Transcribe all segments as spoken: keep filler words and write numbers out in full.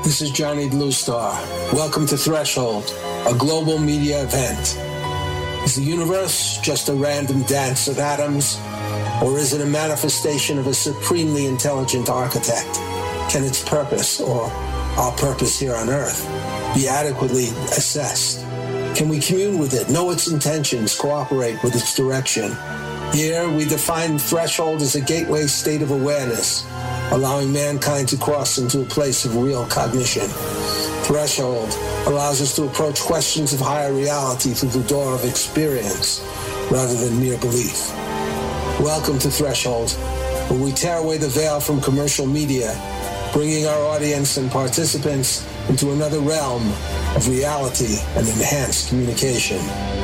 This is Johnny Bluestar. Welcome to Threshold, a global media event. Is the universe just a random dance of atoms, or is it a manifestation of a supremely intelligent architect? Can its purpose, or our purpose here on Earth, be adequately assessed? Can we commune with it, know its intentions, cooperate with its direction? Here, we define threshold as a gateway state of awareness, allowing mankind to cross into a place of real cognition. Threshold allows us to approach questions of higher reality through the door of experience rather than mere belief. Welcome to Threshold, where we tear away the veil from commercial media, bringing our audience and participants into another realm of reality and enhanced communication.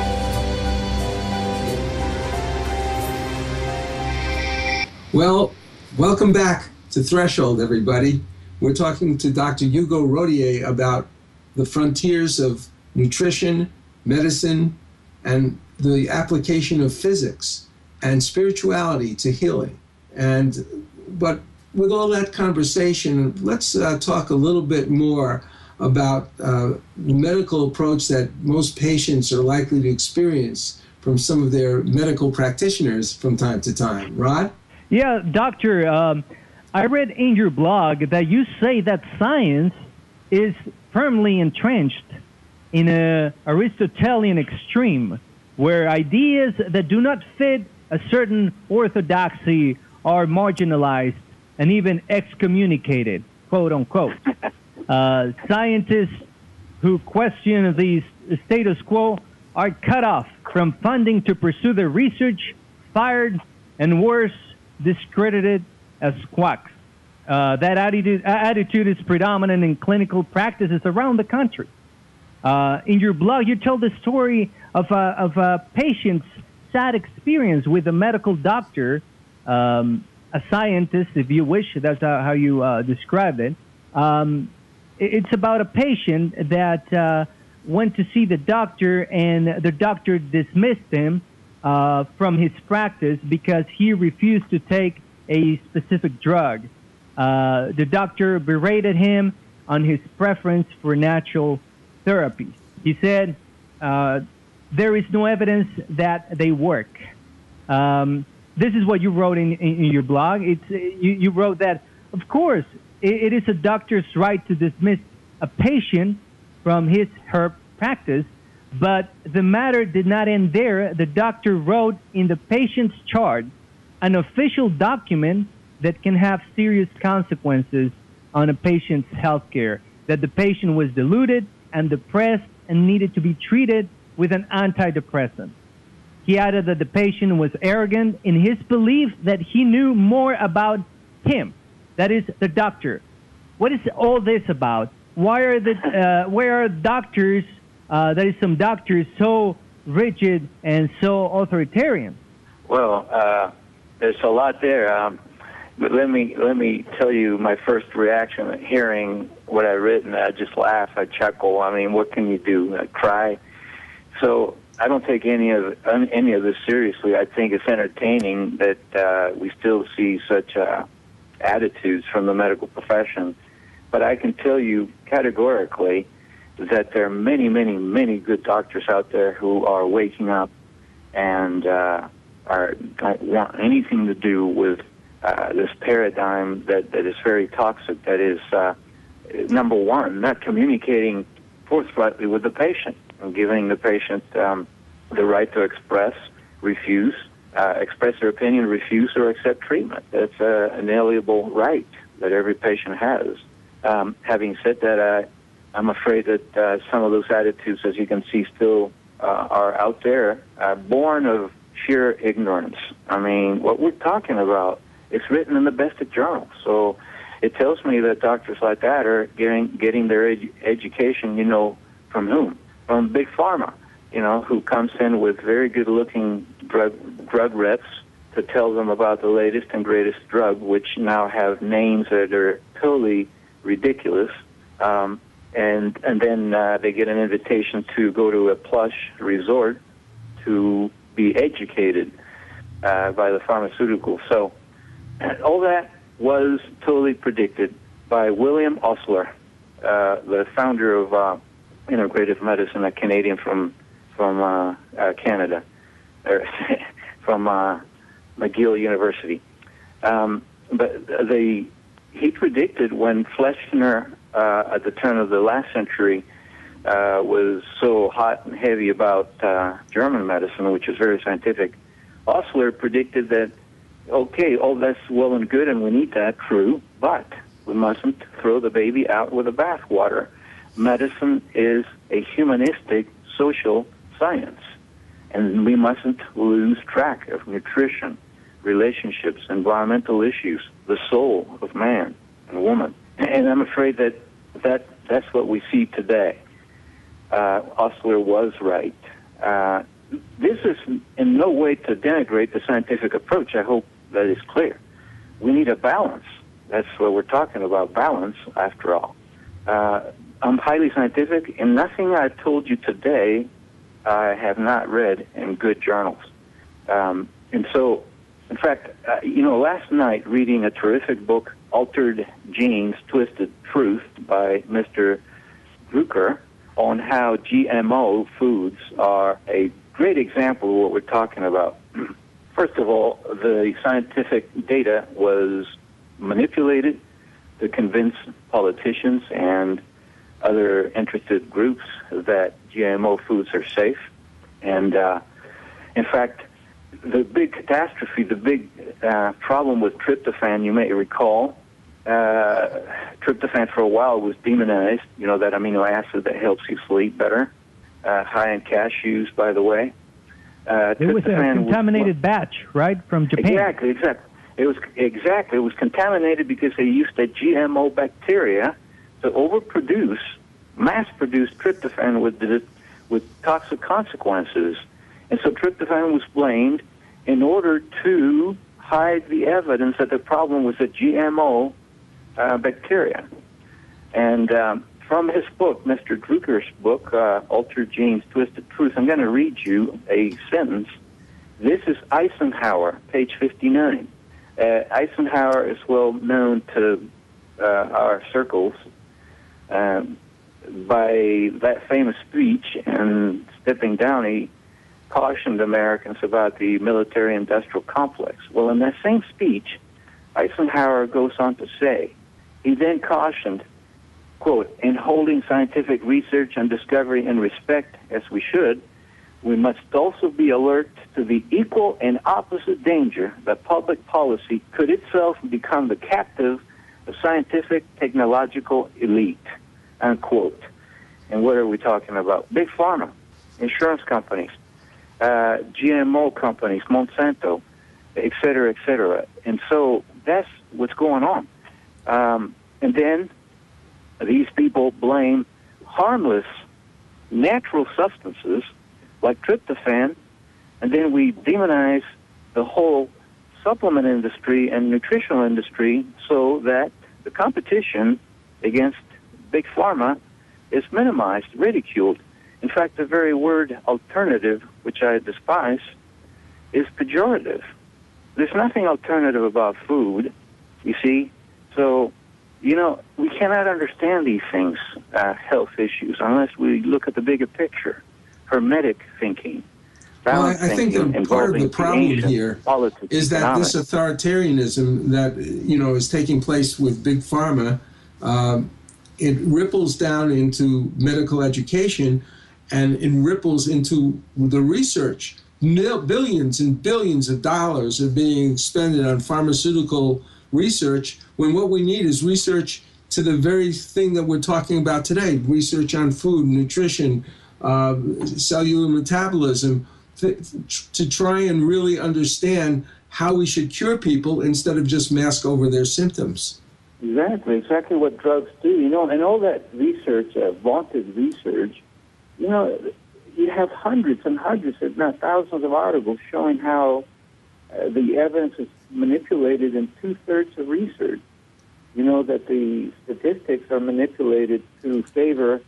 Well, welcome back to Threshold, everybody. We're talking to Doctor Hugo Rodier about the frontiers of nutrition, medicine, and the application of physics and spirituality to healing. And but with all that conversation, let's uh, talk a little bit more about uh, the medical approach that most patients are likely to experience from some of their medical practitioners from time to time. Rod? Yeah, Doctor, um, I read in your blog that you say that science is firmly entrenched in an Aristotelian extreme, where ideas that do not fit a certain orthodoxy are marginalized and even excommunicated, quote unquote. Uh, scientists who question the status quo are cut off from funding to pursue their research, fired, and worse, discredited as quacks. Uh, that attitude, attitude is predominant in clinical practices around the country. Uh, in your blog, you tell the story of a, of a patient's sad experience with a medical doctor, um, a scientist, if you wish. That's how you uh, described it. Um, it's about a patient that uh, went to see the doctor, and the doctor dismissed him uh, from his practice because he refused to take a specific drug. Uh, the doctor berated him on his preference for natural therapies. He said, uh, there is no evidence that they work. Um, this is what you wrote in, in your blog. It's, you, you wrote that, of course, it, it is a doctor's right to dismiss a patient from his her practice, but the matter did not end there. The doctor wrote in the patient's chart an official document that can have serious consequences on a patient's health care, that the patient was deluded and depressed and needed to be treated with an antidepressant. He added that the patient was arrogant in his belief that he knew more about him, that is, the doctor. What is all this about? Why are the uh, why are doctors, uh, that is, some doctors, so rigid and so authoritarian? Well, uh, there's a lot there. Um, But let me let me tell you my first reaction at hearing what I written. I just laugh, I chuckle. I mean, what can you do? I cry. So I don't take any of any of this seriously. I think it's entertaining that uh, we still see such uh, attitudes from the medical profession. But I can tell you categorically that there are many, many, many good doctors out there who are waking up and uh, are don't want anything to do with Uh, this paradigm that, that is very toxic, that is, uh, number one, not communicating forthrightly with the patient and giving the patient um, the right to express, refuse, uh, express their opinion, refuse, or accept treatment. That's uh, an inalienable right that every patient has. Um, having said that, I, I'm afraid that uh, some of those attitudes, as you can see, still uh, are out there, uh, born of sheer ignorance. I mean, what we're talking about, it's written in the best of journals. So it tells me that doctors like that are getting getting their edu- education, you know, from whom? From Big Pharma, you know, who comes in with very good-looking drug drug reps to tell them about the latest and greatest drug, which now have names that are totally ridiculous. Um, and and then uh, they get an invitation to go to a plush resort to be educated uh, by the pharmaceutical. So all that was totally predicted by William Osler, uh, the founder of uh, integrative medicine, a Canadian from from uh, uh, Canada, or from uh, McGill University. Um, but the he predicted when Fleschner, uh, at the turn of the last century, uh, was so hot and heavy about uh, German medicine, which is very scientific, Osler predicted that, okay, all that's well and good, and we need that, true, but we mustn't throw the baby out with the bathwater. Medicine is a humanistic social science, and we mustn't lose track of nutrition, relationships, environmental issues, the soul of man and woman. And I'm afraid that, that that's what we see today. Uh, Osler was right. Uh, this is in no way to denigrate the scientific approach. I hope that is clear. We need a balance. That's what we're talking about, balance, after all. Uh, I'm highly scientific, and nothing I've told you today I have not read in good journals. Um, and so, in fact, uh, you know, last night reading a terrific book, Altered Genes, Twisted Truth, by Mister Drucker, on how G M O foods are a great example of what we're talking about. First of all, the scientific data was manipulated to convince politicians and other interested groups that G M O foods are safe. And, uh, in fact, the big catastrophe, the big uh, problem with tryptophan, you may recall, uh, tryptophan for a while was demonized, you know, that amino acid that helps you sleep better, uh, high in cashews, by the way. Uh, it was a contaminated was, batch, right, from Japan. Exactly, exactly. It was exactly. It was contaminated because they used a G M O bacteria to overproduce, mass-produce tryptophan with the, with toxic consequences. And so tryptophan was blamed in order to hide the evidence that the problem was a G M O uh, bacteria. And um, from his book, Mister Drucker's book, uh, Altered Genes, Twisted Truth, I'm going to read you a sentence. This is Eisenhower, page fifty-nine. Uh, Eisenhower is well known to uh, our circles um, by that famous speech, and stepping down, he cautioned Americans about the military-industrial complex. Well, in that same speech, Eisenhower goes on to say, he then cautioned, quote, in holding scientific research and discovery in respect, as we should, we must also be alert to the equal and opposite danger that public policy could itself become the captive of scientific technological elite, unquote. And what are we talking about? Big pharma, insurance companies, uh, G M O companies, Monsanto, et cetera, et cetera. And so that's what's going on. Um, and then these people blame harmless natural substances like tryptophan, and then we demonize the whole supplement industry and nutritional industry so that the competition against big pharma is minimized, ridiculed. In fact, the very word alternative, which I despise, is pejorative. There's nothing alternative about food, you see. So, you know, we cannot understand these things, uh, health issues, unless we look at the bigger picture. Hermetic thinking. Well, I, I think that part of the problem here is that this authoritarianism that, you know, is taking place with Big Pharma, uh, it ripples down into medical education, and it ripples into the research. Mil- billions and billions of dollars are being expended on pharmaceutical research, when what we need is research to the very thing that we're talking about today, research on food, nutrition, uh, cellular metabolism, th- to try and really understand how we should cure people instead of just mask over their symptoms. Exactly, exactly what drugs do. You know, and all that research, uh, vaunted research, you know, you have hundreds and hundreds, if not thousands of articles showing how uh, the evidence is manipulated in two-thirds of research. You know, that the statistics are manipulated to favor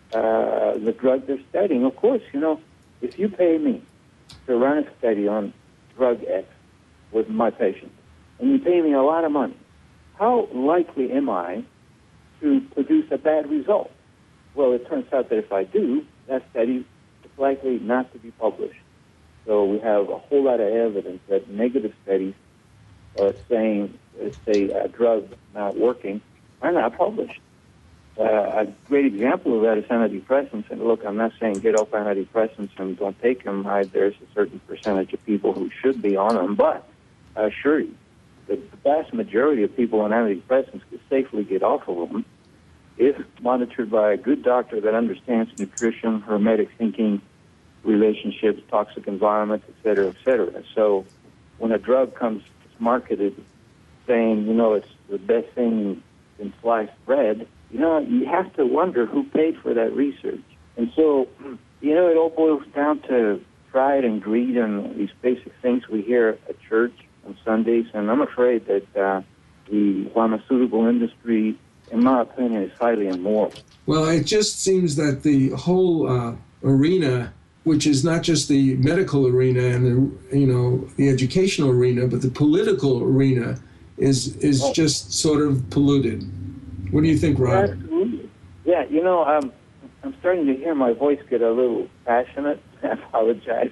uh, the drug they're studying. Of course, you know, if you pay me to run a study on drug X with my patient, and you pay me a lot of money, how likely am I to produce a bad result? Well, it turns out that if I do, that study is likely not to be published. So we have a whole lot of evidence that negative studies are saying, say, a drug not working are not published. Uh, a great example of that is antidepressants. And look, I'm not saying get off antidepressants and don't take them. I, there's a certain percentage of people who should be on them. But I assure you, the vast majority of people on antidepressants could safely get off of them if monitored by a good doctor that understands nutrition, hermetic thinking, relationships, toxic environments, et cetera, et cetera. So when a drug comes marketed saying, you know, it's the best thing in sliced bread, you know, you have to wonder who paid for that research. And so, you know, it all boils down to pride and greed and these basic things we hear at church on Sundays. And I'm afraid that uh, the pharmaceutical industry, in my opinion, is highly immoral. Well, it just seems that the whole uh, arena, which is not just the medical arena and the, you know, the educational arena, but the political arena is is oh. just sort of polluted. What do you think, Rob? Absolutely. Yeah, you know, um, I'm starting to hear my voice get a little passionate. I apologize.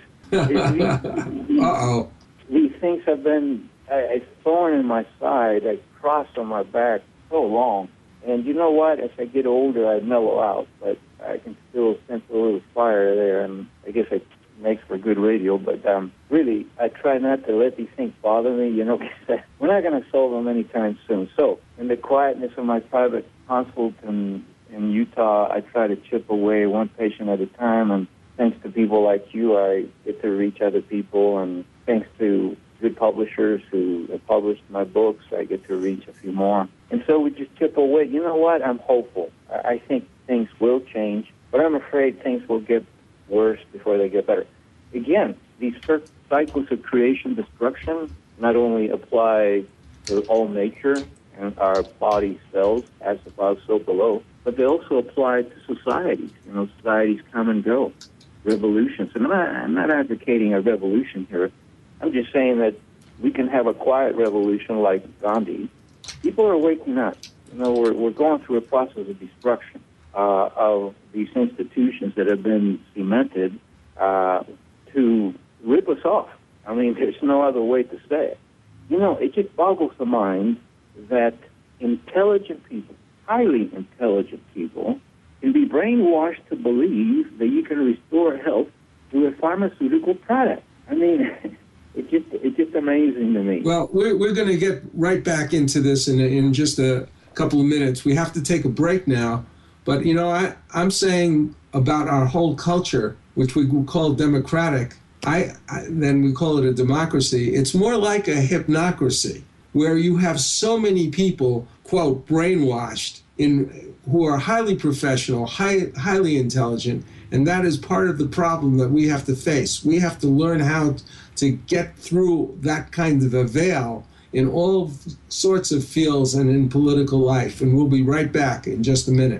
Uh-oh. These things have been a, a thorn in my side, a cross on my back so long. And you know what? As I get older, I mellow out, but I can still sense a little fire there, and I guess it makes for good radio. But um, really, I try not to let these things bother me, you know, because we're not going to solve them anytime soon. So in the quietness of my private consult in, in Utah, I try to chip away one patient at a time, and thanks to people like you, I get to reach other people, and thanks to good publishers who have published my books, I get to reach a few more. And so we just chip away. You know what? I'm hopeful. I think things will change, but I'm afraid things will get worse before they get better. Again, these cycles of creation, destruction, not only apply to all nature and our body cells, as above, so below, but they also apply to societies. You know, societies come and go, revolutions. And I'm not, I'm not advocating a revolution here. I'm just saying that we can have a quiet revolution like Gandhi. People are waking up. You know, we're, we're going through a process of destruction uh, of these institutions that have been cemented uh, to rip us off. I mean, there's no other way to say it. You know, it just boggles the mind that intelligent people, highly intelligent people, can be brainwashed to believe that you can restore health through a pharmaceutical product. I mean... It's just, it's just amazing to me. Well, we're, we're going to get right back into this in, in just a couple of minutes. We have to take a break now. But, you know, I, I'm saying about our whole culture, which we call democratic, I, I then we call it a democracy. It's more like a hypnocracy, where you have so many people, quote, brainwashed, in who are highly professional, high, highly intelligent, and that is part of the problem that we have to face. We have to learn how to get through that kind of a veil in all sorts of fields and in political life. And we'll be right back in just a minute.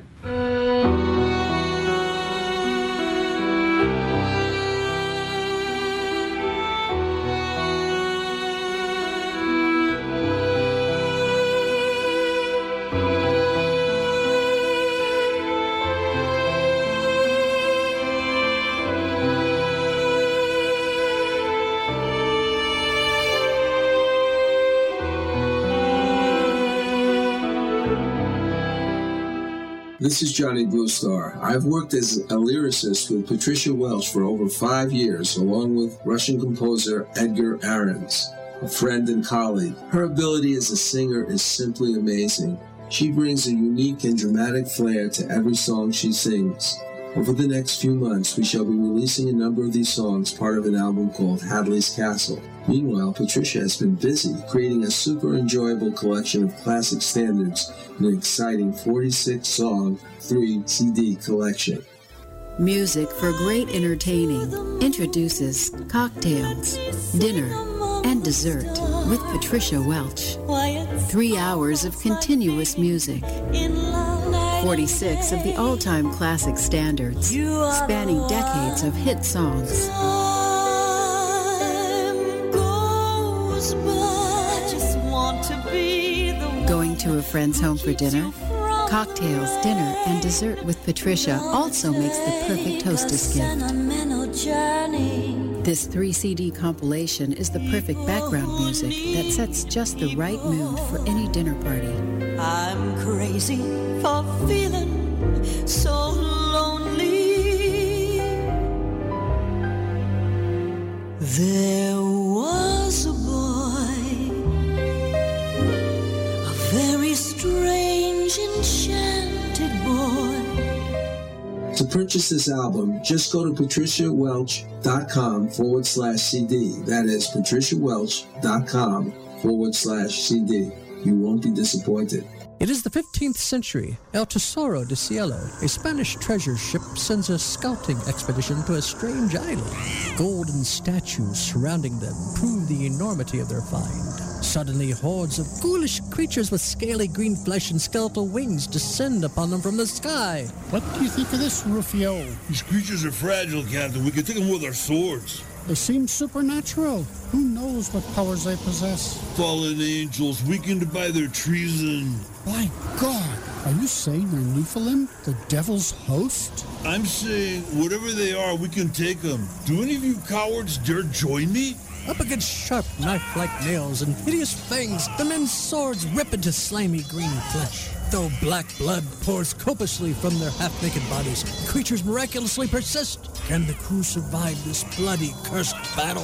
This is Johnny Bluestar. I've worked as a lyricist with Patricia Welch for over five years, along with Russian composer Edgar Ahrens, a friend and colleague. Her ability as a singer is simply amazing. She brings a unique and dramatic flair to every song she sings. Over the next few months, we shall be releasing a number of these songs, part of an album called Hadley's Castle. Meanwhile, Patricia has been busy creating a super enjoyable collection of classic standards in an exciting forty-six song, three C D collection. Music for great entertaining introduces Cocktails, Dinner, and Dessert with Patricia Welch. Three hours of continuous music. forty-six of the all-time classic standards, spanning decades of hit songs. Going to a friend's home for dinner? Cocktails, dinner, and dessert with Patricia also makes the perfect hostess gift. This three C D compilation is the perfect background music that sets just the right mood for any dinner party. I'm crazy for feeling so lonely. There was a boy, a very strange, enchanted boy. To purchase this album, just go to patriciawelch.com forward slash CD. That is patriciawelch.com forward slash CD. You won't be disappointed. It is the fifteenth century. El Tesoro de Cielo, a Spanish treasure ship, sends a scouting expedition to a strange island. Golden statues surrounding them prove the enormity of their find. Suddenly, hordes of ghoulish creatures with scaly green flesh and skeletal wings descend upon them from the sky. What do you think of this, Rufio? These creatures are fragile, Captain. We can take them with our swords. They seem supernatural. Who knows what powers they possess? Fallen angels, weakened by their treason. My God, are you saying they're Nephilim, the devil's host? I'm saying, whatever they are, we can take them. Do any of you cowards dare join me? Up against sharp knife-like nails and hideous fangs, the men's swords rip into slimy green flesh. Though black blood pours copiously from their half-naked bodies, the creatures miraculously persist. Can the crew survive this bloody, cursed battle?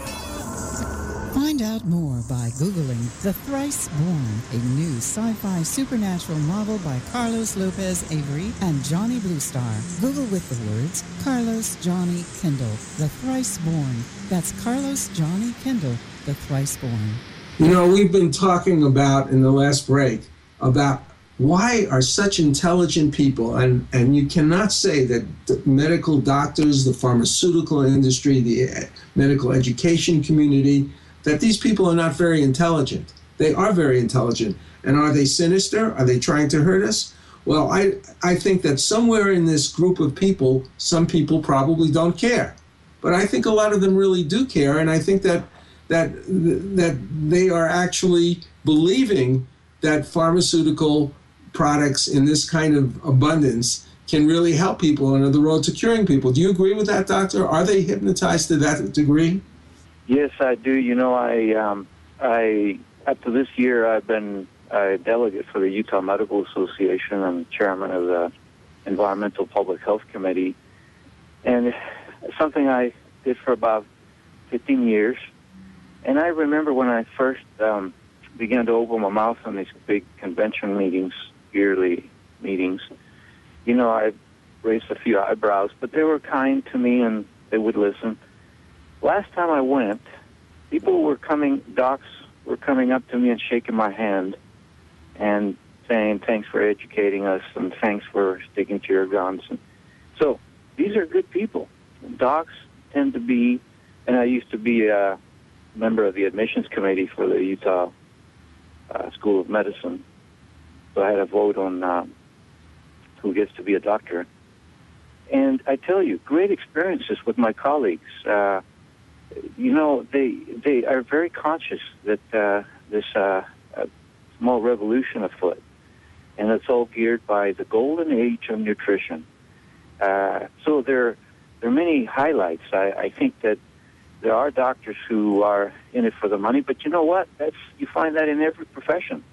Find out more by Googling The Thrice Born, a new sci-fi supernatural novel by Carlos Lopez Avery and Johnny Bluestar. Google with the words Carlos Johnny Kendall, The Thrice Born. That's Carlos Johnny Kendall, The Thrice Born. You know, we've been talking about in the last break about why are such intelligent people, and, and you cannot say that the medical doctors, the pharmaceutical industry, the medical education community, that these people are not very intelligent. They are very intelligent. And are they sinister? Are they trying to hurt us? Well, I, I think that somewhere in this group of people, some people probably don't care. But I think a lot of them really do care, and I think that that that they are actually believing that pharmaceutical products in this kind of abundance can really help people and are the road to curing people. Do you agree with that, Doctor? Are they hypnotized to that degree? Yes, I do. You know, I, um, I up to this year, I've been a delegate for the Utah Medical Association and chairman of the Environmental Public Health Committee. And it's something I did for about fifteen years. And I remember when I first um, began to open my mouth on these big convention meetings, yearly meetings, you know, I raised a few eyebrows, but they were kind to me and they would listen. Last time I went, people were coming, docs were coming up to me and shaking my hand and saying, thanks for educating us and thanks for sticking to your guns. And so these are good people. Docs tend to be, and I used to be a member of the admissions committee for the Utah uh, School of Medicine. So I had a vote on uh, who gets to be a doctor. And I tell you, great experiences with my colleagues. Uh, you know, they they are very conscious that uh, this uh, uh, small revolution afoot, and it's all geared by the golden age of nutrition. Uh, so there, there are many highlights. I, I think that there are doctors who are in it for the money, but you know what? That's you find that in every profession.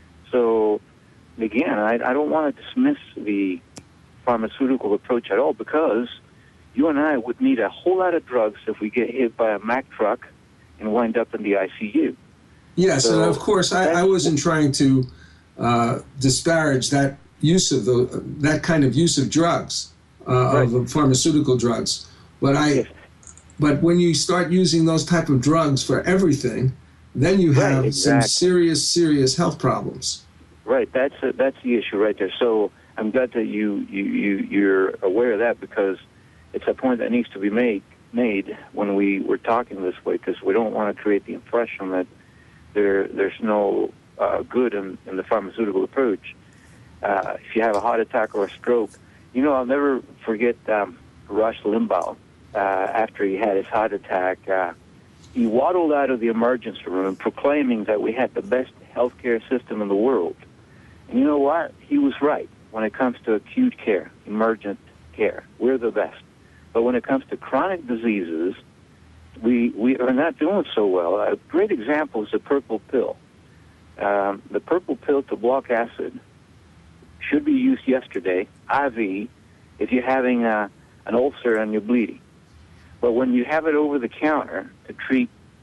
So again, I, I don't want to dismiss the pharmaceutical approach at all, because you and I would need a whole lot of drugs if we get hit by a Mack truck and wind up in the I C U. Yes, so, and of course, I, I wasn't trying to uh, disparage that use of the that kind of use of drugs, uh, right. of pharmaceutical drugs. But I, yes. but when you start using those type of drugs for everything, then you have right, exactly. some serious, serious health problems. Right, that's a, that's the issue right there. So I'm glad that you, you, you, you're aware of that, because it's a point that needs to be made made when we were talking this way, because we don't want to create the impression that there there's no uh, good in, in the pharmaceutical approach. Uh, if you have a heart attack or a stroke, you know, I'll never forget um, Rush Limbaugh. Uh, after he had his heart attack, uh, he waddled out of the emergency room proclaiming that we had the best healthcare system in the world. And you know what? He was right when it comes to acute care, emergent care. We're the best. But when it comes to chronic diseases, we we are not doing so well. A great example is the purple pill. Um, the purple pill to block acid should be used yesterday, I V, if you're having a, an ulcer and you're bleeding. But when you have it over the counter to treat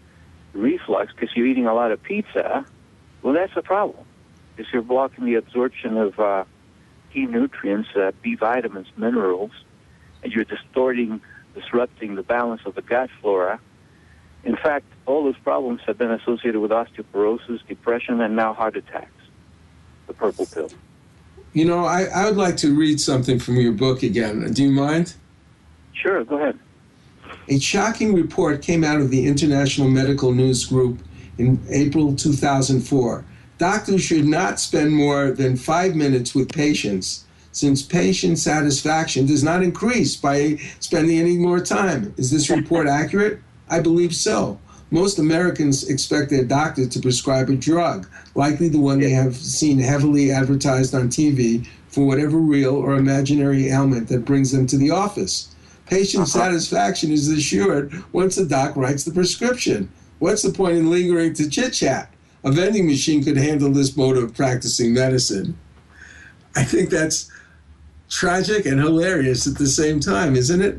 reflux because you're eating a lot of pizza, well, that's a problem. Because you're blocking the absorption of uh, key nutrients, uh, B vitamins, minerals, and you're distorting, disrupting the balance of the gut flora. In fact, all those problems have been associated with osteoporosis, depression, and now heart attacks. The purple pill. You know, I, I would like to read something from your book again. Do you mind? Sure, go ahead. A shocking report came out of the International Medical News Group in April two thousand four. Doctors should not spend more than five minutes with patients, since patient satisfaction does not increase by spending any more time. Is this report accurate? I believe so. Most Americans expect their doctor to prescribe a drug, likely the one they have seen heavily advertised on T V for whatever real or imaginary ailment that brings them to the office. Patient uh-huh. satisfaction is assured once the doc writes the prescription. What's the point in lingering to chit-chat? A vending machine could handle this mode of practicing medicine. I think that's tragic and hilarious at the same time, isn't it?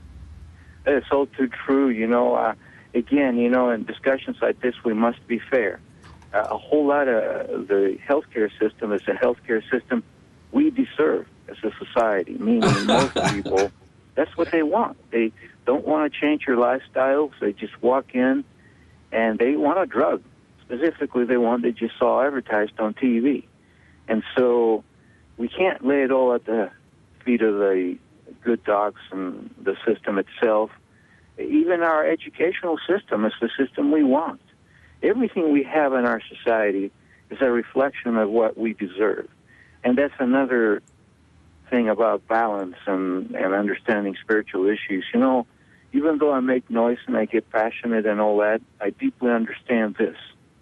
It's all too true. You know, uh, again, you know, in discussions like this, we must be fair. Uh, a whole lot of the healthcare system is a healthcare system we deserve as a society, meaning most people, that's what they want. They don't want to change your lifestyle, so they just walk in and they want a drug. Specifically, they want they just saw advertised on T V. And so we can't lay it all at the feet of the good docs and the system itself. Even our educational system is the system we want. Everything we have in our society is a reflection of what we deserve. And that's another thing about balance and, and understanding spiritual issues. You know, even though I make noise and I get passionate and all that, I deeply understand this.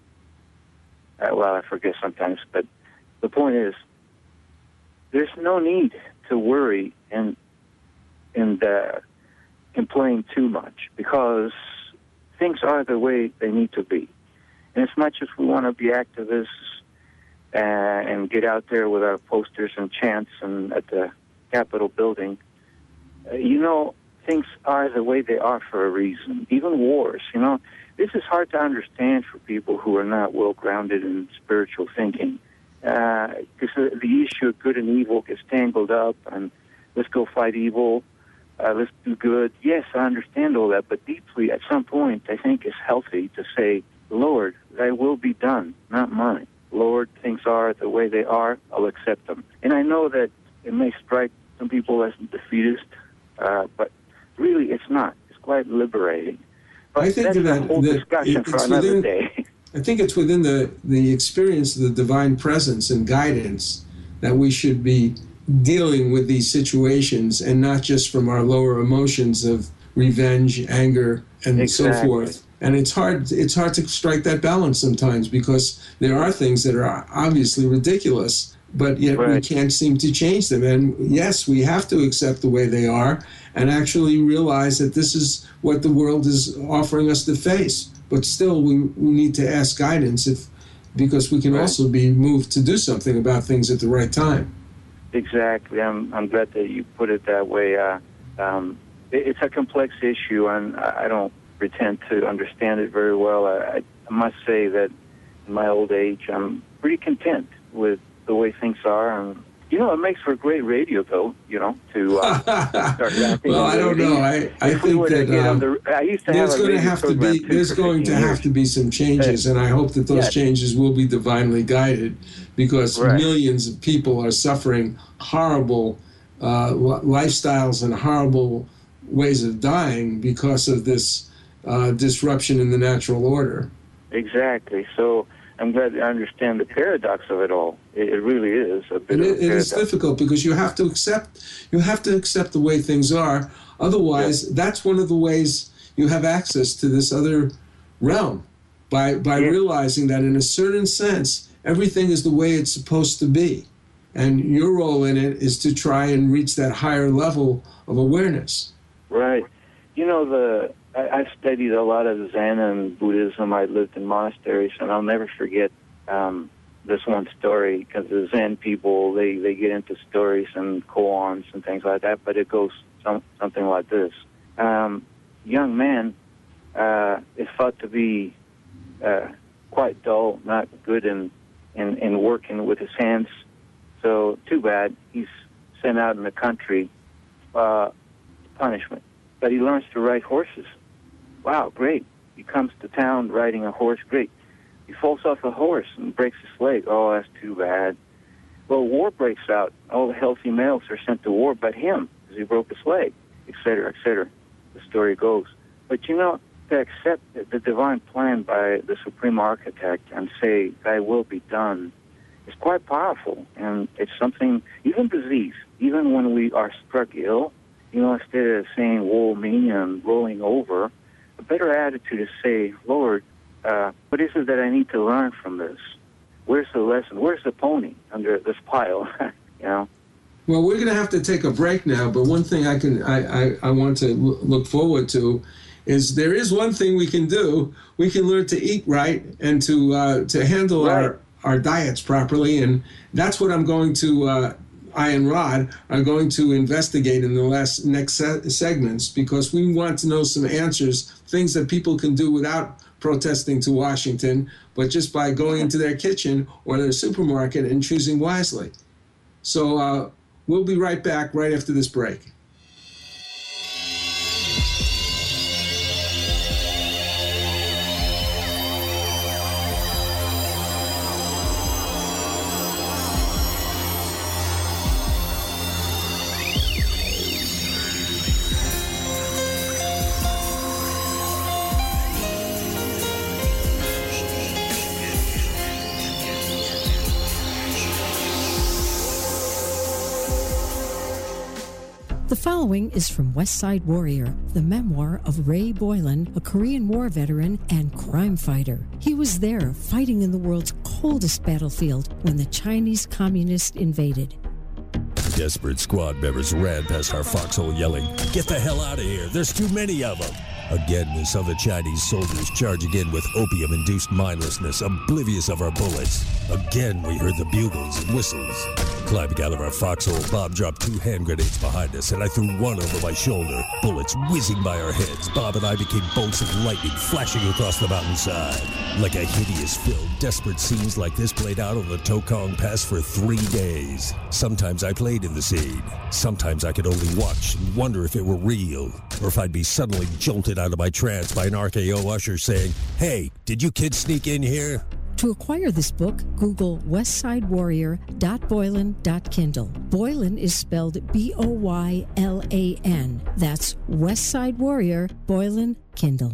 Uh, well, I forget sometimes, but the point is, there's no need to worry and and uh, complain too much, because things are the way they need to be. And as much as we want to be activists uh, and get out there with our posters and chants and at the Capitol building, uh, you know, things are the way they are for a reason. Even wars, you know, this is hard to understand for people who are not well-grounded in spiritual thinking. Because uh, the, the issue of good and evil gets tangled up, and let's go fight evil, uh, let's do good. Yes, I understand all that, but deeply, at some point, I think it's healthy to say, Lord, thy will be done, not mine. Lord, things are the way they are, I'll accept them. And I know that it may strike some people as defeatist, uh, but really it's not. It's quite liberating. But I think that's that, a whole that discussion for another within, day. I think it's within the, the experience of the divine presence and guidance that we should be dealing with these situations, and not just from our lower emotions of revenge, anger, and Exactly. so forth. And it's hard it's hard to strike that balance sometimes, because there are things that are obviously ridiculous, but yet Right. we can't seem to change them. And yes, we have to accept the way they are and actually realize that this is what the world is offering us to face. But still, we, we need to ask guidance, if because we can Right. also be moved to do something about things at the right time. Exactly. I'm I'm glad that you put it that way. Uh, um, it, it's a complex issue, and I I don't pretend to understand it very well. I, I must say that in my old age, I'm pretty content with the way things are. And, you know, it makes for great radio, though, you know, to uh, start rapping. Well, I don't know. I, I If we think were to that get on um, the- I used to there's have a going to radio have to program, be too, there's for going to fifteen have years. to be some changes, and I hope that those Yes. changes will be divinely guided, because Right. millions of people are suffering horrible uh, li- lifestyles and horrible ways of dying because of this uh, disruption in the natural order. Exactly. So I'm glad I understand the paradox of it all. It, it really is a bit And of a it, it is paradox. difficult, because you have to accept you have to accept the way things are. Otherwise, Yes. that's one of the ways you have access to this other realm, by by Yeah. realizing that in a certain sense, everything is the way it's supposed to be. And your role in it is to try and reach that higher level of awareness. Right. You know, the I, I've studied a lot of Zen and Buddhism. I lived in monasteries, and I'll never forget um, this one story, because the Zen people, they, they get into stories and koans and things like that, but it goes some, something like this. Um, young man uh, is thought to be uh, quite dull, not good in, in, in working with his hands. So, too bad, he's sent out in the country, uh, punishment. But he learns to ride horses. Wow, great. He comes to town riding a horse, great. He falls off a horse and breaks his leg. Oh, that's too bad. Well, war breaks out. All the healthy males are sent to war but him, because he broke his leg, et cetera, et cetera. The story goes. But, you know, to accept the divine plan by the Supreme Architect and say, thy will be done, is quite powerful. And it's something, even disease, even when we are struck ill, you know, instead of saying, woe me and rolling over, a better attitude is say, Lord, uh, what is it that I need to learn from this? Where's the lesson? Where's the pony under this pile? You know? Well, we're going to have to take a break now, but one thing I can I, I, I want to look forward to is there is one thing we can do. We can learn to eat right and to uh, to handle right. our, our diets properly, and that's what I'm going to, uh, I and Rod are going to investigate in the last next se- segments, because we want to know some answers, things that people can do without protesting to Washington, but just by going into their kitchen or their supermarket and choosing wisely. So uh, we'll be right back right after this break. The following is from West Side Warrior, the memoir of Ray Boylan, a Korean War veteran and crime fighter. He was there fighting in the world's coldest battlefield when the Chinese communists invaded. Desperate squad members ran past our foxhole yelling, "Get the hell out of here, there's too many of them." Again, we saw the Chinese soldiers charging in with opium-induced mindlessness, oblivious of our bullets. Again, we heard the bugles and whistles. Climbing out of our foxhole, Bob dropped two hand grenades behind us, and I threw one over my shoulder. Bullets whizzing by our heads, Bob and I became bolts of lightning flashing across the mountainside. Like a hideous film, desperate scenes like this played out on the Tokong Pass for three days. Sometimes I played in the scene. Sometimes I could only watch and wonder if it were real, or if I'd be suddenly jolted out of my trance by an R K O usher saying, "Hey, did you kids sneak in here?" To acquire this book, Google westside warrior dot boylan dot kindle. Boylan is spelled B O Y L A N. That's Westside Warrior, Boylan, Kindle.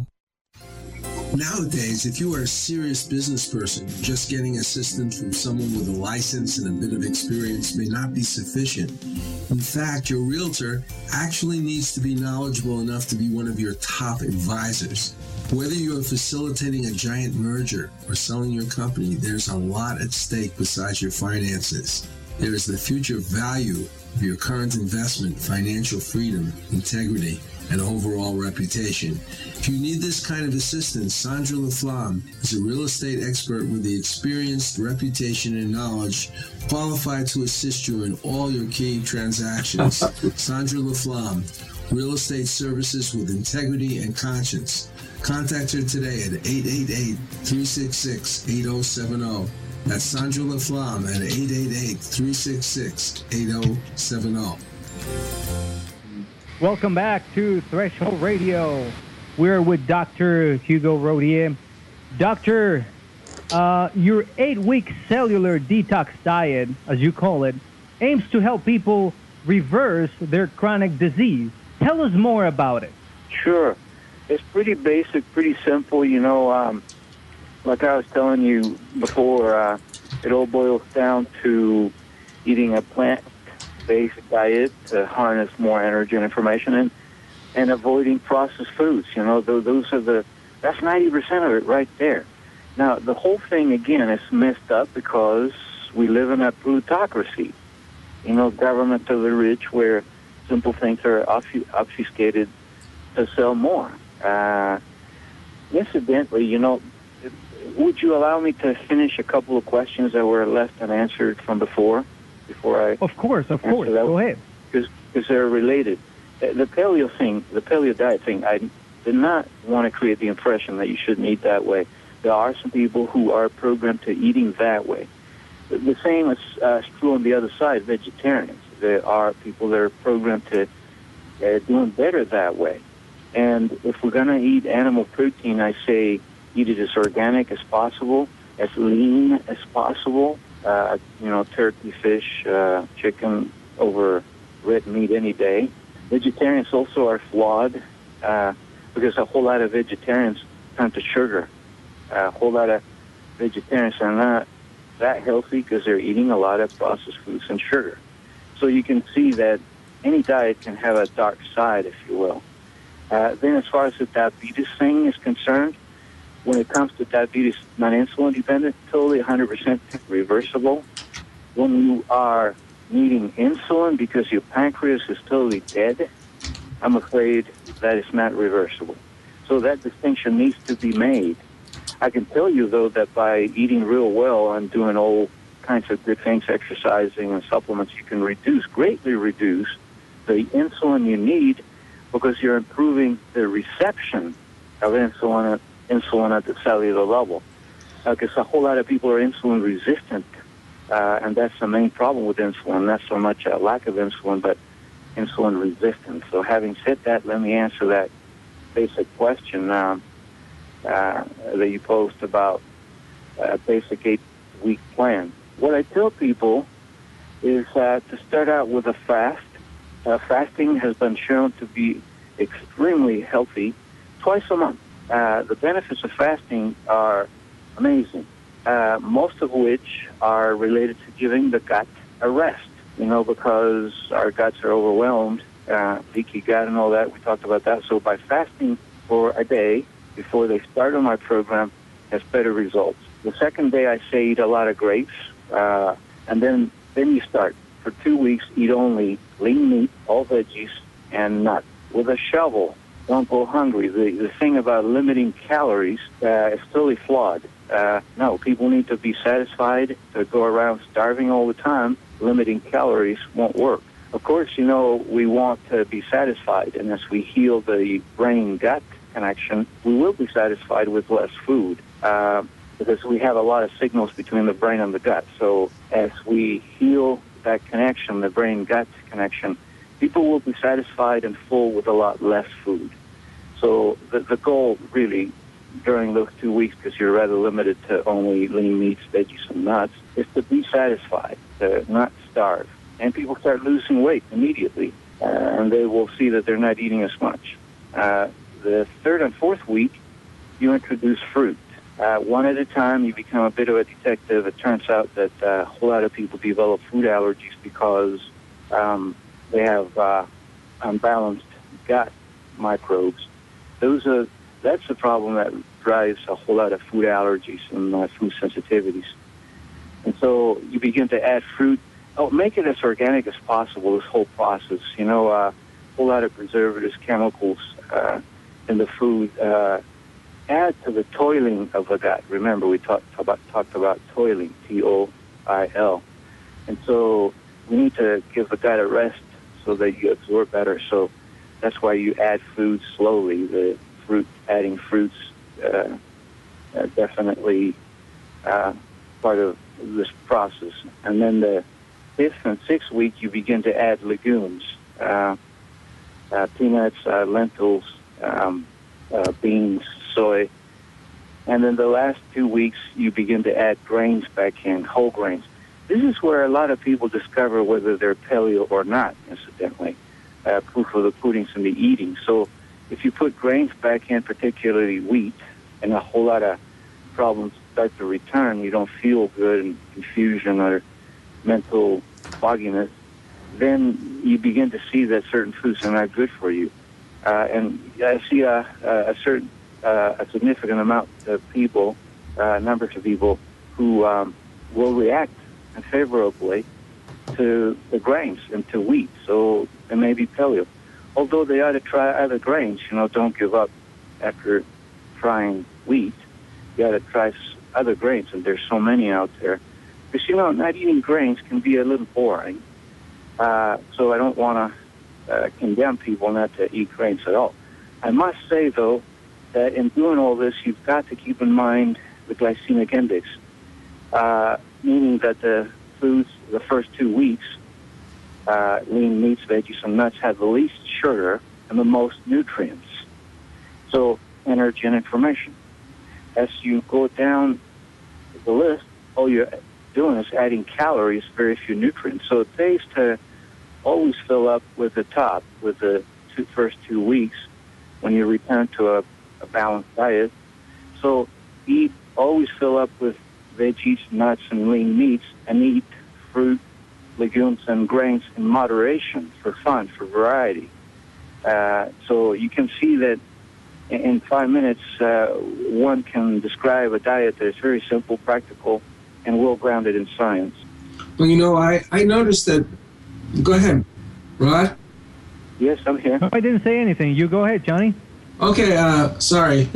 Nowadays, if you are a serious business person, just getting assistance from someone with a license and a bit of experience may not be sufficient. In fact, your realtor actually needs to be knowledgeable enough to be one of your top advisors. Whether you are facilitating a giant merger or selling your company, there's a lot at stake besides your finances. There is the future value of your current investment, financial freedom, integrity, and overall reputation. If you need this kind of assistance, Sandra LaFlamme is a real estate expert with the experience, reputation, and knowledge qualified to assist you in all your key transactions. Sandra LaFlamme, real estate services with integrity and conscience. Contact her today at eight eight eight, three six six, eight zero seven zero. That's Sandra LaFlamme at eight eight eight, three six six, eight zero seven zero. Welcome back to Threshold Radio. We're with Doctor Hugo Rodier. Doctor, uh, your eight-week cellular detox diet, as you call it, aims to help people reverse their chronic disease. Tell us more about it. Sure. It's pretty basic, pretty simple. You know, um, like I was telling you before, uh, it all boils down to eating a plant-based diet to harness more energy and information, and, and avoiding processed foods. You know, those are the, that's ninety percent of it right there. Now, the whole thing, again, is messed up because we live in a plutocracy, you know, government of the rich, where simple things are obfuscated to sell more. Uh, incidentally, you know, would you allow me to finish a couple of questions that were left unanswered from before? Before I of course, of course, that? Go ahead. Because they're related. The paleo thing, the paleo diet thing, I did not want to create the impression that you shouldn't eat that way. There are some people who are programmed to eating that way. The same is uh, true on the other side, vegetarians. There are people that are programmed to uh, doing better that way. And if we're going to eat animal protein, I say eat it as organic as possible, as lean as possible. Uh, you know, turkey, fish, uh, chicken over red meat any day. Vegetarians also are flawed uh, because a whole lot of vegetarians turn to sugar. A whole lot of vegetarians are not that healthy because they're eating a lot of processed foods and sugar. So you can see that any diet can have a dark side, if you will. Uh, then as far as the diabetes thing is concerned, when it comes to diabetes non-insulin dependent, totally one hundred percent reversible. When you are needing insulin because your pancreas is totally dead, I'm afraid that is not reversible. So that distinction needs to be made. I can tell you, though, that by eating real well and doing all kinds of good things, exercising and supplements, you can reduce, greatly reduce the insulin you need because you're improving the reception of insulin, insulin at the cellular level. Because uh, a whole lot of people are insulin resistant, uh, and that's the main problem with insulin, not so much a lack of insulin, but insulin resistance. So having said that, let me answer that basic question um, uh, that you posed about a basic eight-week plan. What I tell people is uh, to start out with a fast. Uh, fasting has been shown to be extremely healthy twice a month. Uh, the benefits of fasting are amazing, uh, most of which are related to giving the gut a rest, you know, because our guts are overwhelmed, uh, leaky gut and all that. We talked about that. So by fasting for a day before they start on my program has better results. The second day I say eat a lot of grapes, uh, and then, then you start. For two weeks, eat only lean meat, all veggies, and nuts. With a shovel, don't go hungry. The, the thing about limiting calories uh, is totally flawed. Uh, no, people need to be satisfied. To go around starving all the time, limiting calories won't work. Of course, you know, we want to be satisfied, and as we heal the brain-gut connection, we will be satisfied with less food. Uh, because we have a lot of signals between the brain and the gut. So as we heal that connection, the brain-gut connection, people will be satisfied and full with a lot less food. So the, the goal really during those two weeks, because you're rather limited to only lean meats, veggies, and nuts, is to be satisfied, to not starve. And people start losing weight immediately, uh, and they will see that they're not eating as much. Uh, the third and fourth week, you introduce fruit. Uh, one at a time, you become a bit of a detective. It turns out that uh, a whole lot of people develop food allergies because um, they have uh, unbalanced gut microbes. Those are that's the problem that drives a whole lot of food allergies and uh, food sensitivities. And so you begin to add fruit. Oh, make it as organic as possible, this whole process. You know, uh, a whole lot of preservatives, chemicals uh, in the food. Uh, add to the toiling of the gut. Remember, we talked about talked about toiling, T O I L. And so we need to give the gut a rest so that you absorb better. So that's why you add food slowly. The fruit, adding fruits, uh, uh, definitely uh, part of this process. And then the fifth and sixth week, you begin to add legumes, uh, uh, peanuts, uh, lentils, um, uh, beans, soy. And then the last two weeks, you begin to add grains back in, whole grains. This is where a lot of people discover whether they're paleo or not, incidentally. Uh, proof of the pudding's in the eating. So if you put grains back in, particularly wheat, and a whole lot of problems start to return, you don't feel good and confusion or mental fogginess, then you begin to see that certain foods are not good for you. Uh, and I see a, a certain, uh, a significant amount of people uh, numbers of people who um, will react unfavorably to the grains and to wheat. So they may be paleo. Although they ought to try other grains, you know, don't give up after trying wheat. You ought to try other grains, and there's so many out there. Because, you know, not eating grains can be a little boring. Uh, so I don't want to uh, condemn people not to eat grains at all. I must say, though, that in doing all this, you've got to keep in mind the glycemic index, uh, meaning that the foods, the first two weeks, uh, lean meats, veggies, and nuts have the least sugar and the most nutrients. So, energy and information. As you go down the list, all you're doing is adding calories, very few nutrients. So it pays to always fill up with the top, with the two, first two weeks when you return to a, a balanced diet. So eat, always fill up with veggies, nuts, and lean meats, and eat fruit, legumes, and grains in moderation for fun, for variety. Uh, so you can see that in five minutes, uh, one can describe a diet that is very simple, practical, and well-grounded in science. Well, you know, I, I noticed that... Go ahead, Rod? Yes, I'm here. I didn't say anything. You go ahead, Johnny. Okay, uh, sorry.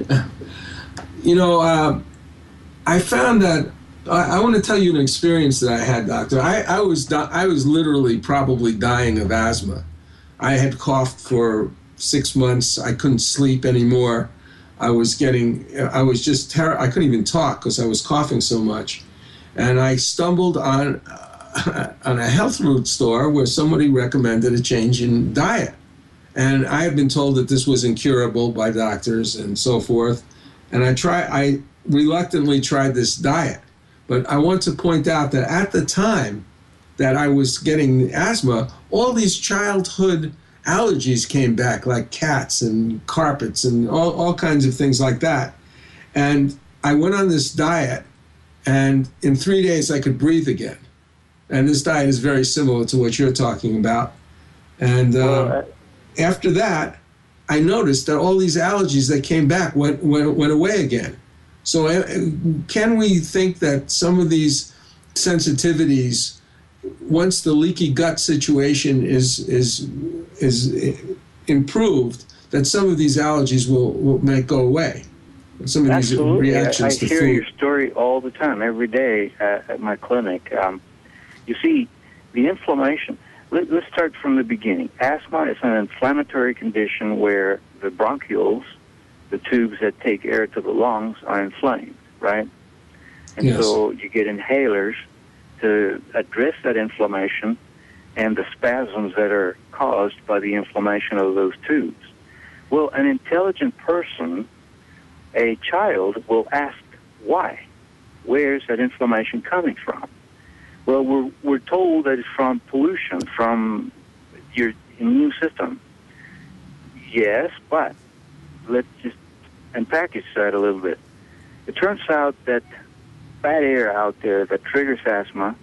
You know, uh, I found that... I, I want to tell you an experience that I had, Doctor. I, I was di- I was literally probably dying of asthma. I had coughed for six months. I couldn't sleep anymore. I was getting... I was just... Ter- I couldn't even talk because I was coughing so much. And I stumbled on uh, on a health food store where somebody recommended a change in diet. And I had been told that this was incurable by doctors and so forth. And I try, I reluctantly tried this diet. But I want to point out that at the time that I was getting asthma, all these childhood allergies came back, like cats and carpets and all, all kinds of things like that. And I went on this diet. And in three days, I could breathe again. And this diet is very similar to what you're talking about. And uh, after that, I noticed that all these allergies that came back went, went, went away again. So uh, can we think that some of these sensitivities, once the leaky gut situation is is is improved, that some of these allergies will, will make go away? Some of Absolutely. these reactions I, I to hear food. your story all the time, every day uh, at my clinic. Um, you see, the inflammation, let, let's start from the beginning. Asthma is an inflammatory condition where the bronchioles, the tubes that take air to the lungs, are inflamed, right? And yes. so you get inhalers to address that inflammation and the spasms that are caused by the inflammation of those tubes. Well, an intelligent person, a child, will ask why. Where's that inflammation coming from? Well, we're, we're told that it's from pollution, from your immune system. Yes, but let's just unpackage that a little bit. It turns out that bad air out there that triggers asthma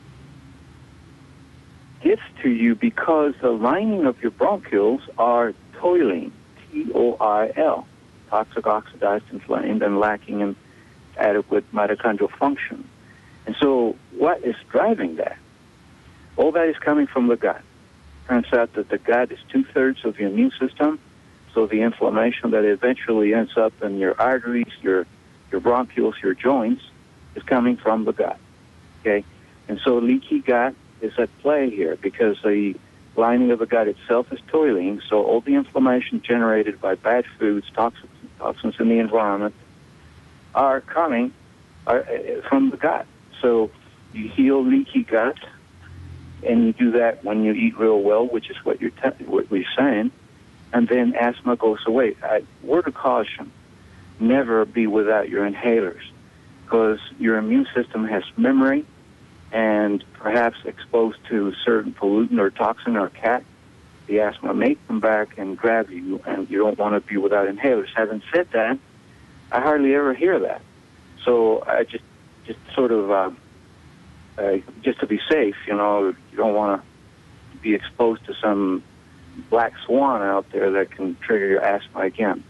gets to you because the lining of your bronchioles are toiling, T O I L. Toxic, oxidized, inflamed, and lacking in adequate mitochondrial function. And so what is driving that? All that is coming from the gut. Turns out that the gut is two-thirds of the immune system, so the inflammation that eventually ends up in your arteries, your, your bronchioles, your joints, is coming from the gut. Okay? And so leaky gut is at play here because the lining of the gut itself is toiling, so all the inflammation generated by bad foods, toxins, toxins in the environment, are coming are, uh, from the gut. So you heal leaky gut, and you do that when you eat real well, which is what you're te- what we're saying, and then asthma goes away. I, word of caution, never be without your inhalers, because your immune system has memory, and perhaps exposed to a certain pollutant or toxin or cat, the asthma may come back and grab you, and you don't want to be without inhalers. Having said that, I hardly ever hear that. So I just, just sort of, uh, uh, just to be safe, you know, you don't want to be exposed to some black swan out there that can trigger your asthma again.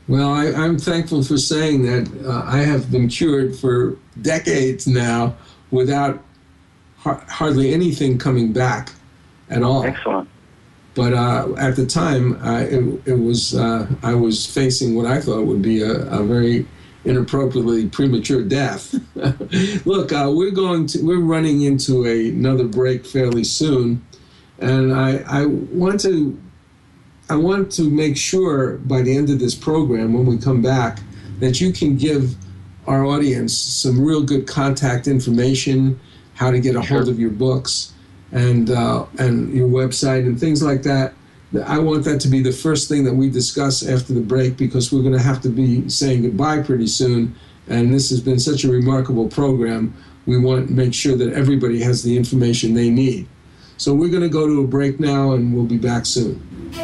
Well, I, I'm thankful for saying that uh, I have been cured for decades now without har- hardly anything coming back at all. Excellent. But uh, at the time, uh, it, it was uh, I was facing what I thought would be a, a very inappropriately premature death. Look, uh, we're going to we're running into a, another break fairly soon, and I I want to I want to make sure by the end of this program, when we come back, that you can give our audience some real good contact information, how to get a hold of your books, and uh, and your website and things like that. I want that to be the first thing that we discuss after the break, because we're going to have to be saying goodbye pretty soon. And this has been such a remarkable program. We want to make sure that everybody has the information they need. So we're going to go to a break now, and we'll be back soon.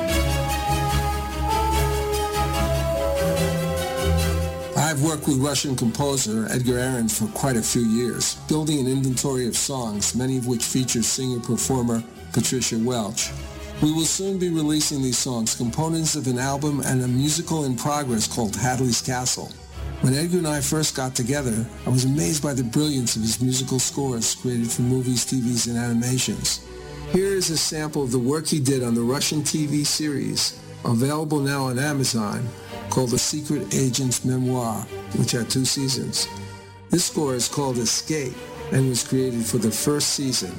I've worked with Russian composer Edgar Ahrens for quite a few years, building an inventory of songs, many of which feature singer-performer Patricia Welch. We will soon be releasing these songs, components of an album and a musical in progress called Hadley's Castle. When Edgar and I first got together, I was amazed by the brilliance of his musical scores created for movies, T Vs, and animations. Here is a sample of the work he did on the Russian T V series, available now on Amazon, called The Secret Agent's Memoir, which had two seasons. This score is called Escape and was created for the first season.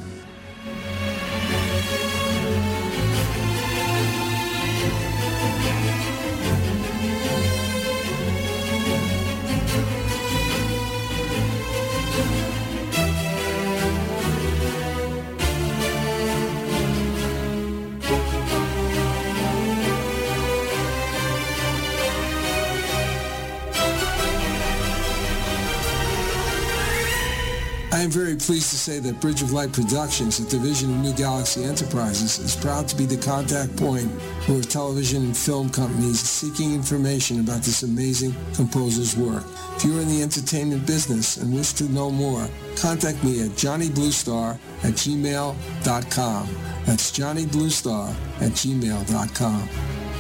I am very pleased to say that Bridge of Light Productions, a division of New Galaxy Enterprises, is proud to be the contact point for television and film companies seeking information about this amazing composer's work. If you are in the entertainment business and wish to know more, contact me at johnny bluestar at gmail dot com. That's johnny bluestar at gmail dot com.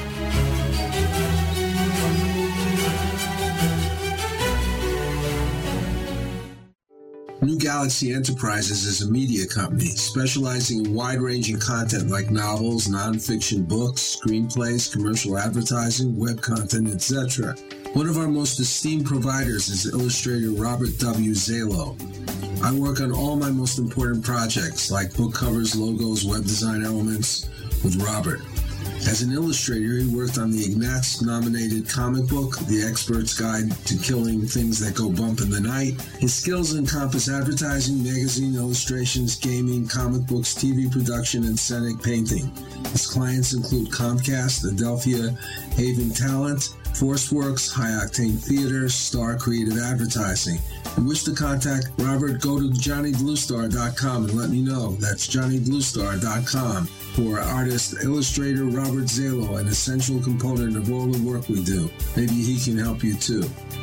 New Galaxy Enterprises is a media company specializing in wide-ranging content like novels, nonfiction books, screenplays, commercial advertising, web content, et cetera. One of our most esteemed providers is illustrator Robert W. Zalo. I work on all my most important projects like book covers, logos, web design elements with Robert. As an illustrator, he worked on the Ignatz-nominated comic book, The Expert's Guide to Killing Things That Go Bump in the Night. His skills encompass advertising, magazine illustrations, gaming, comic books, T V production, and scenic painting. His clients include Comcast, Adelphia, Haven Talent, ForceWorks, High Octane Theater, Star Creative Advertising. If you wish to contact Robert, go to johnny bluestar dot com and let me know. That's johnny bluestar dot com. For artist, illustrator Robert Zalo, an essential component of all the work we do. Maybe he can help you too.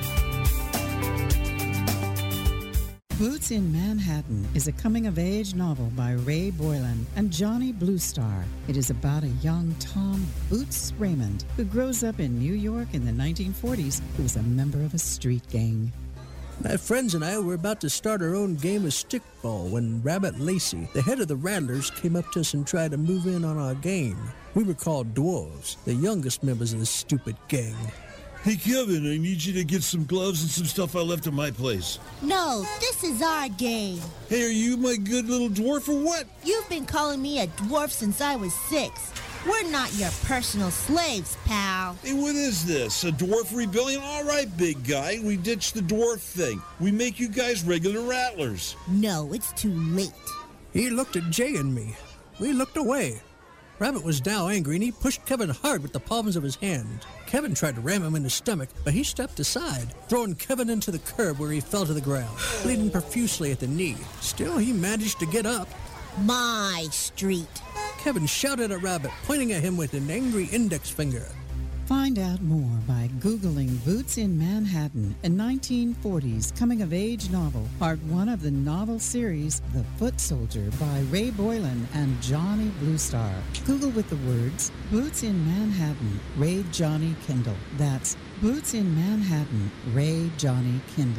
Boots in Manhattan is a coming-of-age novel by Ray Boylan and Johnny Bluestar. It is about a young Tom Boots Raymond who grows up in New York in the nineteen forties who is a member of a street gang. My friends and I were about to start our own game of stickball when Rabbit Lacey, the head of the Rattlers, came up to us and tried to move in on our game. We were called Dwarves, the youngest members of the stupid gang. Hey, Kevin, I need you to get some gloves and some stuff I left at my place. No, this is our game. Hey, are you my good little dwarf or what? You've been calling me a dwarf since I was six. We're not your personal slaves, pal. Hey, what is this? A dwarf rebellion? All right, big guy. We ditched the dwarf thing. We make you guys regular rattlers. No, it's too late. He looked at Jay and me. We looked away. Rabbit was now angry, and he pushed Kevin hard with the palms of his hand. Kevin tried to ram him in the stomach, but he stepped aside, throwing Kevin into the curb where he fell to the ground, bleeding profusely at the knee. Still, he managed to get up. My street. Kevin shouted at Rabbit, pointing at him with an angry index finger. Find out more by Googling Boots in Manhattan, a nineteen forties coming-of-age novel, part one of the novel series The Foot Soldier by Ray Boylan and Johnny Bluestar. Google with the words Boots in Manhattan, Ray Johnny Kendall. That's Boots in Manhattan, Ray Johnny Kindle.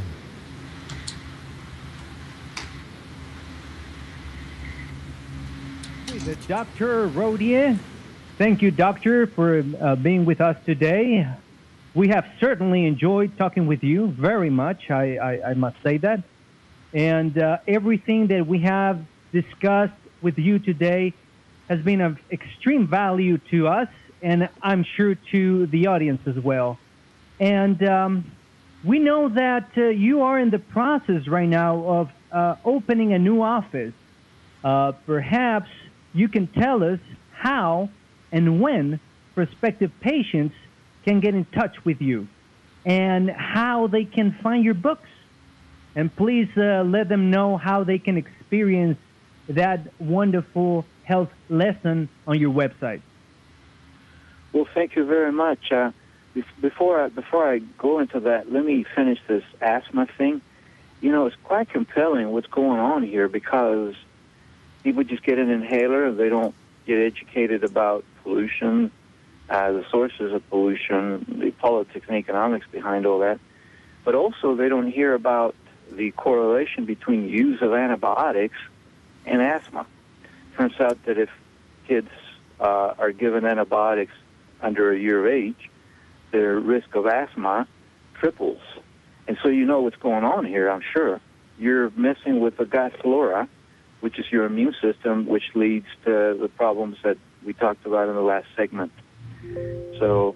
The Doctor Rodier. Thank you, Doctor, for uh, being with us today. We have certainly enjoyed talking with you very much, I, I, I must say that. And uh, everything that we have discussed with you today has been of extreme value to us, and I'm sure to the audience as well. And um, we know that uh, you are in the process right now of uh, opening a new office. Uh, perhaps you can tell us how and when prospective patients can get in touch with you and how they can find your books. And please uh, let them know how they can experience that wonderful health lesson on your website. Well, thank you very much. Uh, before I, before I go into that, let me finish this asthma thing. You know, it's quite compelling what's going on here because people just get an inhaler. They don't get educated about pollution, uh, the sources of pollution, the politics and economics behind all that. But also they don't hear about the correlation between use of antibiotics and asthma. Turns out that if kids uh, are given antibiotics under a year of age, their risk of asthma triples. And so you know what's going on here, I'm sure. You're messing with the gut flora, which is your immune system, which leads to the problems that we talked about in the last segment. So,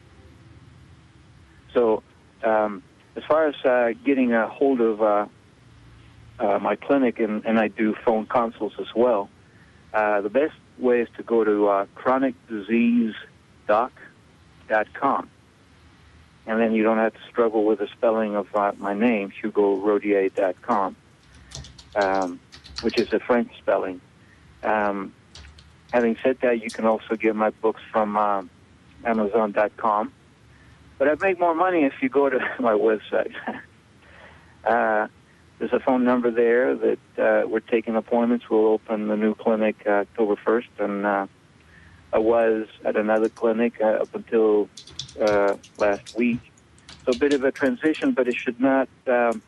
so um, as far as uh, getting a hold of uh, uh, my clinic, and, and I do phone consults as well, uh, the best way is to go to uh, chronic disease doc dot com. And then you don't have to struggle with the spelling of uh, my name, Hugo Rodier dot com, um, which is a French spelling. Um, having said that, you can also get my books from uh, Amazon dot com. But I make more money if you go to my website. uh, there's a phone number there that uh, we're taking appointments. We'll open the new clinic uh, October first, and uh, I was at another clinic uh, up until uh, last week. So a bit of a transition, but it should not um,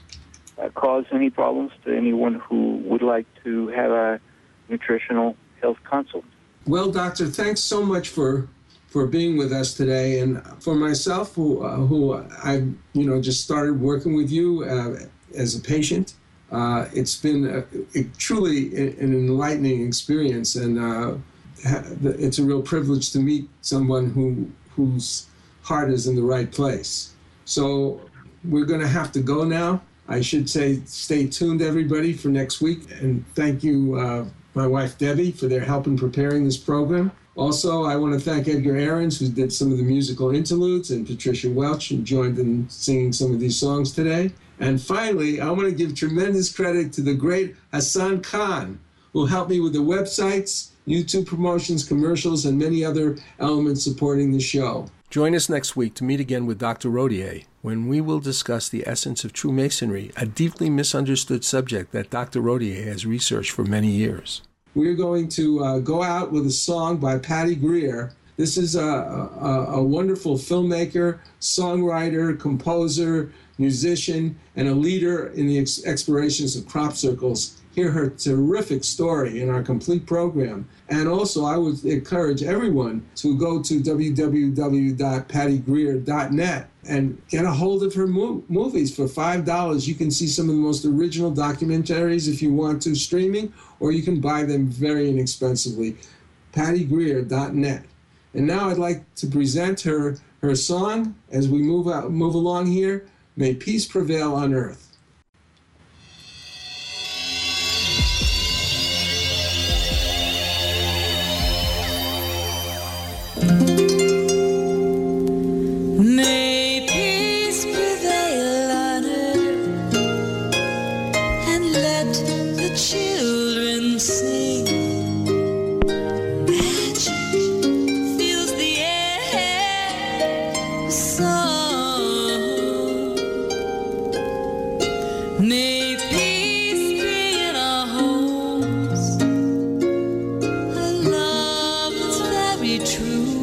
uh, cause any problems to anyone who would like to have a nutritional health consult. Well, Doctor, thanks so much for for being with us today, and for myself, who uh, who I you know just started working with you uh, as a patient. Uh, it's been a, a, truly an enlightening experience, and uh, it's a real privilege to meet someone who whose heart is in the right place. So we're going to have to go now. I should say stay tuned, everybody, for next week, and thank you, uh, my wife Debbie, for their help in preparing this program. Also, I want to thank Edgar Ahrens, who did some of the musical interludes, and Patricia Welch, who joined in singing some of these songs today. And finally, I want to give tremendous credit to the great Hassan Khan, who helped me with the websites, YouTube promotions, commercials, and many other elements supporting the show. Join us next week to meet again with Doctor Rodier, when we will discuss the essence of true Masonry, a deeply misunderstood subject that Doctor Rodier has researched for many years. We're going to uh, go out with a song by Patty Greer. This is a, a, a wonderful filmmaker, songwriter, composer, musician, and a leader in the ex- explorations of crop circles. Hear her terrific story in our complete program. And also, I would encourage everyone to go to w w w dot patty greer dot net and get a hold of her mo- movies for five dollars. You can see some of the most original documentaries if you want to, streaming, or you can buy them very inexpensively. patty greer dot net. And now I'd like to present her, her song as we move out, move along here. May peace prevail on earth. May peace prevail on earth, and let the children sing. Magic fills the air, song. May peace be in our homes, a love that's very true.